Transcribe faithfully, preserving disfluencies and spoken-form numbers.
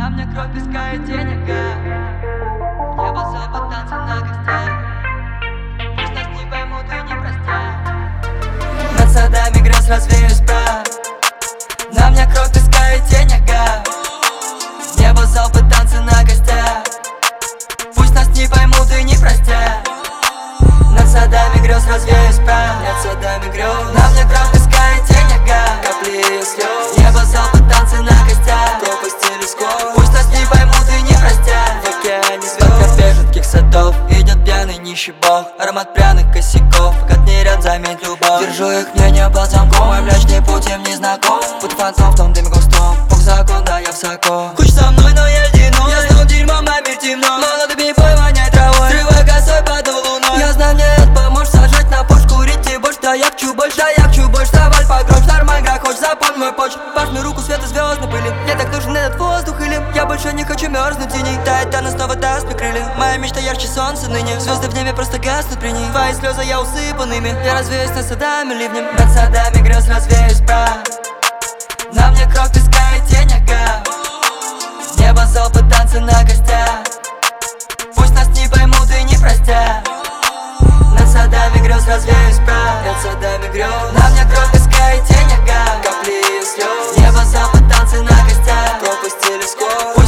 На мне кровь, песка и тень, ага. Небо, запад, танцы на гостях. Пусть нас не поймут и не простят. Над садами грез развеюсь прах. На мне кровь, песка и тень, ага. Небо, залпы, танцы на гостях. Пусть нас не поймут и не простят. Над садами грез развеюсь прах. Над садами грез. На мне кровь, песка и тень, ага. Капли и слез. Небо, залпы, танцы на гостях. Пропасть телескоп. Пусть нас не поймут и не простят. В океане звезд. Под тропе жутких садов идет пьяный нищий бог. Аромат пряных косяков. Катный ряд, заметь любовь. Держу их мнение под замком. Мой млечный путь им не знаком. Путь фантом в том дыме густом. Бог закон, да я высоко. Хочешь со мной, но я ледяной. Я знал дерьмом, а мир темно. Молодыми бой воняет травой. Срывай косой под луной. Я знаю, мне это поможет сажать на пош. Курить и больше, да я хочу больше. Да я хочу больше, давай погромче. Нормаль, грах, хочешь, запомни мой почт. Важную руку света звезд на пыли. Мне так нужен этот воздух или я больше не хочу мерзнуть в тени. Тает, она снова даст мне крылья. Моя мечта ярче солнца ныне. Звезды в небе просто гаснут при ней. Твои слезы я усыпанными. Я развеюсь над садами ливнем. Над садами грез развеюсь прах. На мне кровь, песка и тень, ага. Небо, залпы, танцы на гостях. Пусть нас не поймут и не простят. Над садами грез развеюсь прах. Над садами грез. На мне кровь, песка и тень, ага. Капли и слез. Небо, залпы, танцы на гостях. Пропасть телескоп.